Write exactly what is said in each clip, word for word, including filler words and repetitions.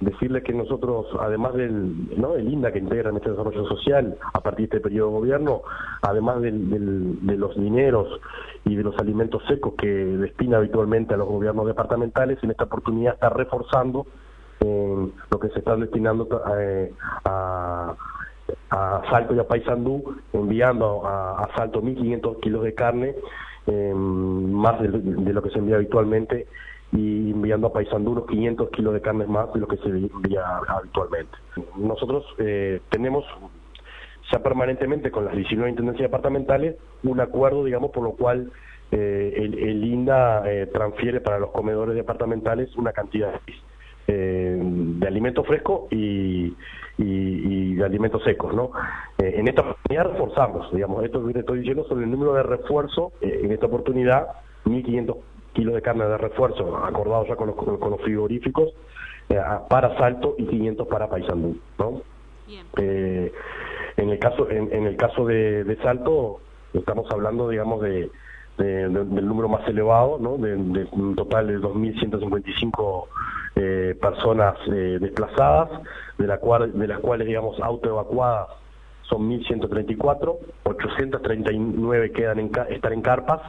decirle que nosotros, además del, ¿no?, el INDA que integra el Ministerio de Desarrollo Social a partir de este periodo de gobierno, además del, del, de los dineros y de los alimentos secos que destina habitualmente a los gobiernos departamentales, en esta oportunidad está reforzando eh, lo que se está destinando eh, a, a Salto y a Paysandú, enviando a, a Salto mil quinientos kilos de carne, eh, más de, de lo que se envía habitualmente, y enviando a Paysandú unos quinientos kilos de carne más de lo que se envía habitualmente. Nosotros eh, tenemos ya permanentemente con las diecinueve intendencias departamentales un acuerdo, digamos, por lo cual eh, el, el INDA eh, transfiere para los comedores departamentales una cantidad eh, de alimento fresco y, y, y de alimentos secos, ¿no? Eh, en esta oportunidad reforzamos, digamos, esto que te estoy diciendo sobre el número de refuerzo, eh, en esta oportunidad mil quinientos kilos de carne de refuerzo, acordados ya con los, con los frigoríficos, eh, para Salto y quinientos para Paysandú, ¿no? Bien. Eh, en el caso en, en el caso de, de Salto, estamos hablando, digamos, de, de, de del número más elevado, ¿no?, de, de un total de dos mil ciento cincuenta y cinco eh, personas eh, desplazadas, de, la cual, de las cuales, digamos, autoevacuadas son mil ciento treinta y cuatro, ochocientos treinta y nueve quedan en, están en carpas,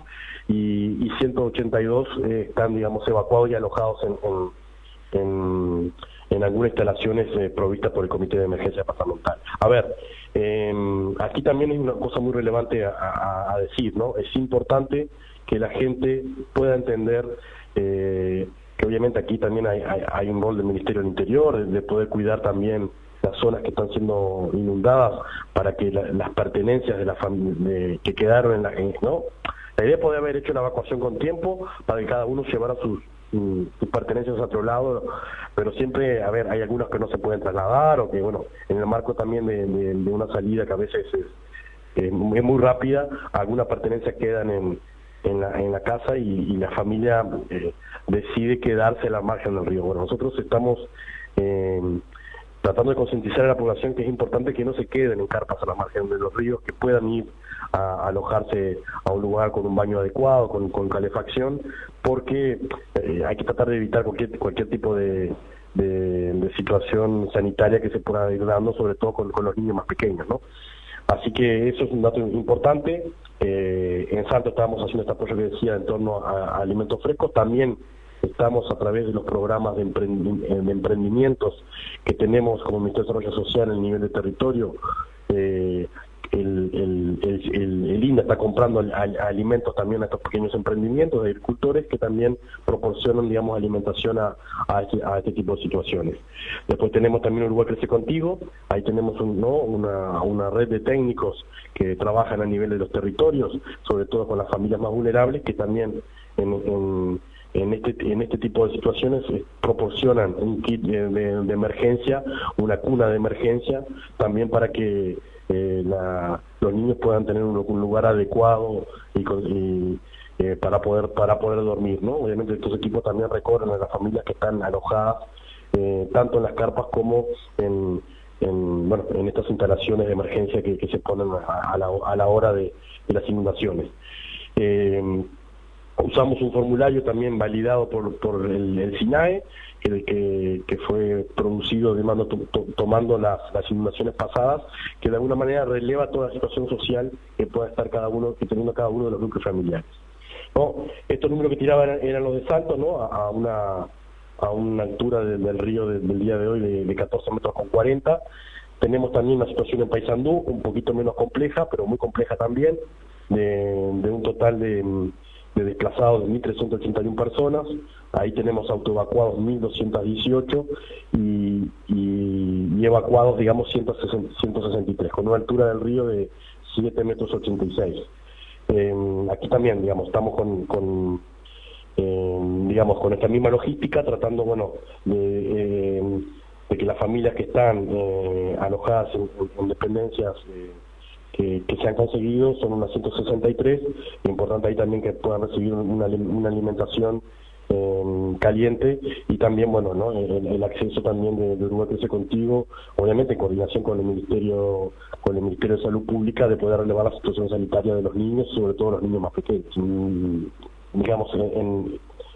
y, y ciento ochenta y dos eh, están, digamos, evacuados y alojados en, en, en, en algunas instalaciones eh, provistas por el Comité de Emergencia Departamental. A ver, eh, aquí también hay una cosa muy relevante a, a, a decir, ¿no? Es importante que la gente pueda entender eh, que obviamente aquí también hay, hay, hay un rol del Ministerio del Interior, de, de poder cuidar también las zonas que están siendo inundadas para que la, las pertenencias de la familia que quedaron en la... En, ¿no? La idea es poder haber hecho la evacuación con tiempo para que cada uno llevara sus, sus pertenencias a otro lado, pero siempre, a ver, hay algunos que no se pueden trasladar o que, bueno, en el marco también de, de, de una salida que a veces es, es muy rápida, algunas pertenencias quedan en, en, la, en la casa y, y la familia eh, decide quedarse a la margen del río. Bueno, nosotros estamos... Eh, tratando de concientizar a la población que es importante que no se queden en carpas a la margen de los ríos, que puedan ir a, a alojarse a un lugar con un baño adecuado, con, con calefacción, porque eh, hay que tratar de evitar cualquier, cualquier tipo de, de, de situación sanitaria que se pueda ir dando, sobre todo con, con los niños más pequeños, ¿no? Así que eso es un dato importante. Eh, en Salto estábamos haciendo este apoyo que decía en torno a, a alimentos frescos, también estamos a través de los programas de, emprendi de emprendimientos que tenemos como Ministerio de Desarrollo Social en el nivel de territorio. Eh, el, el, el, el, el INDA está comprando al, al, alimentos también a estos pequeños emprendimientos de agricultores que también proporcionan, digamos, alimentación a, a, este, a este tipo de situaciones. Después tenemos también Uruguay Crece Contigo, ahí tenemos un, ¿no? una, una red de técnicos que trabajan a nivel de los territorios, sobre todo con las familias más vulnerables, que también en, en En este, en este tipo de situaciones eh, proporcionan un kit de, de, de emergencia, una cuna de emergencia, también para que eh, la, los niños puedan tener un, un lugar adecuado y, y eh, para poder para poder dormir, ¿no? Obviamente estos equipos también recorren a las familias que están alojadas eh, tanto en las carpas como en, en bueno en estas instalaciones de emergencia que, que se ponen a, a, la, a la hora de, de las inundaciones. Eh, Usamos un formulario también validado por, por el, el SINAE, que, que, que fue producido de mano, to, to, tomando las, las inundaciones pasadas, que de alguna manera releva toda la situación social que pueda estar cada uno, que teniendo cada uno de los núcleos familiares, ¿no? Estos números que tiraban eran, eran los de Salto, ¿no? A, a una a una altura de, del río de, del día de hoy de, de catorce metros con cuarenta. Tenemos también una situación en Paysandú, un poquito menos compleja, pero muy compleja también, de, de un total de... de desplazados de mil trescientas ochenta y una personas, ahí tenemos autoevacuados mil doscientos dieciocho y, y, y evacuados, digamos, ciento sesenta y tres, con una altura del río de siete metros ochenta y seis. Eh, aquí también, digamos, estamos con, con eh, digamos, con esta misma logística, tratando, bueno, de, eh, de que las familias que están eh, alojadas en, en dependencias eh, Que, que se han conseguido son unas ciento sesenta y tres, importante ahí también que puedan recibir una, una alimentación eh, caliente y también, bueno, ¿no? el, el acceso también de, de Uruguay Crece Contigo, obviamente en coordinación con el Ministerio con el Ministerio de Salud Pública, de poder relevar la situación sanitaria de los niños, sobre todo los niños más pequeños. Mm, digamos, en, en,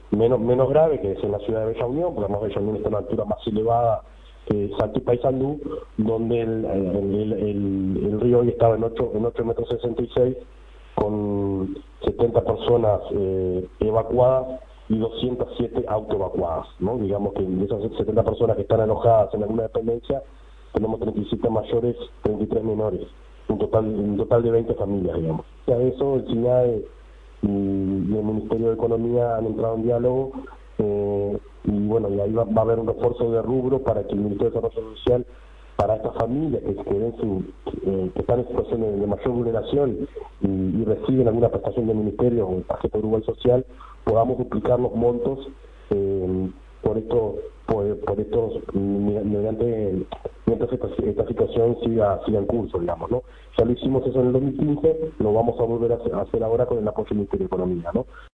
menos menos grave, que es en la ciudad de Bella Unión, porque además Bella Unión está a una altura más elevada que Salta y Paysandú, donde el, el, el, el río hoy estaba en ocho en ocho metros sesenta y seis, con setenta personas eh, evacuadas y doscientas siete autoevacuadas, ¿no? Digamos que de esas setenta personas que están alojadas en alguna dependencia, tenemos treinta y siete mayores, treinta y tres menores, un total un total de veinte familias, digamos. O sea, eso el SINAE y, y el Ministerio de Economía han entrado en diálogo, eh, y bueno, y ahí va, va a haber un refuerzo de rubro para que el Ministerio de Desarrollo Social, para estas familias que, que, ven su, eh, que están en situación de, de mayor vulneración y, y reciben alguna prestación del Ministerio o el tarjeta Uruguay Social, podamos duplicar los montos eh, por esto por, por estos mediante mientras esta, esta situación siga siga en curso, digamos, ¿no? Ya lo hicimos eso en el dos mil quince, lo vamos a volver a hacer, a hacer ahora con el apoyo del Ministerio de Economía, ¿no?